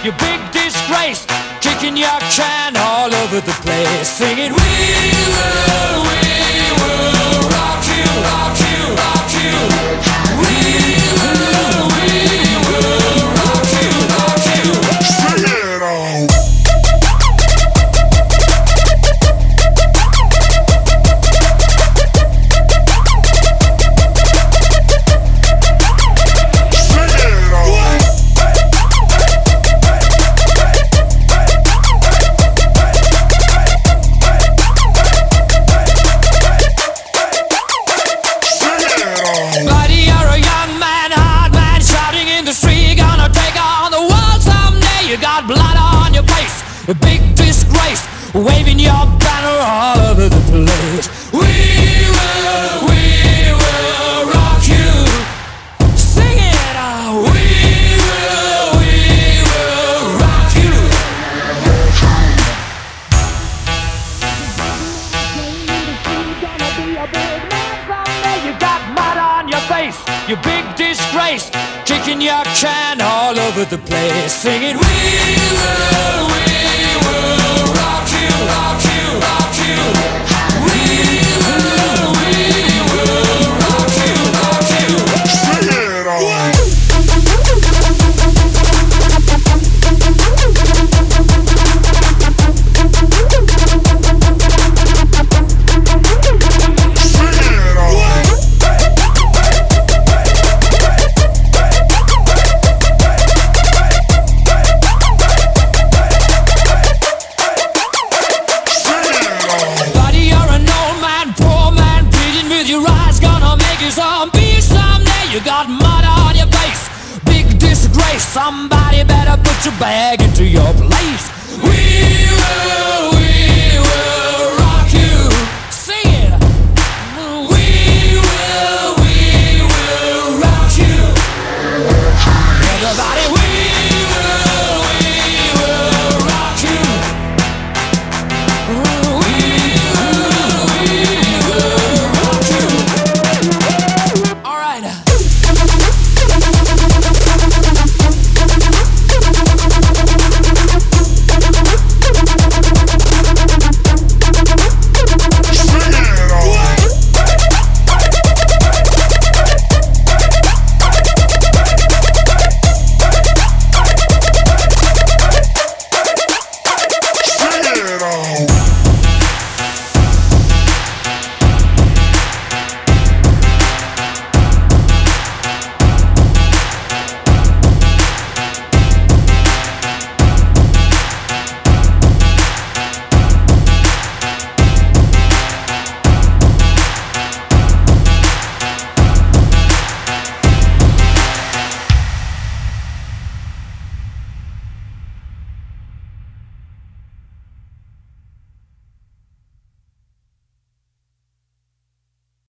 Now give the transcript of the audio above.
you big disgrace, kicking your can all over the place, singing we will rock you, rock you, rock you. We will rock you, rock you. Sing it on. A big disgrace, waving your banner all over the place. We will rock you. Sing it out. We will rock you. You got mud on your face, you big disgrace, kicking your can all over the place, singing we will rock you, rock you, rock you. We will rock you, rock you. Sing it on. You got mud on your face, big disgrace. Somebody better put your bag into your place. We will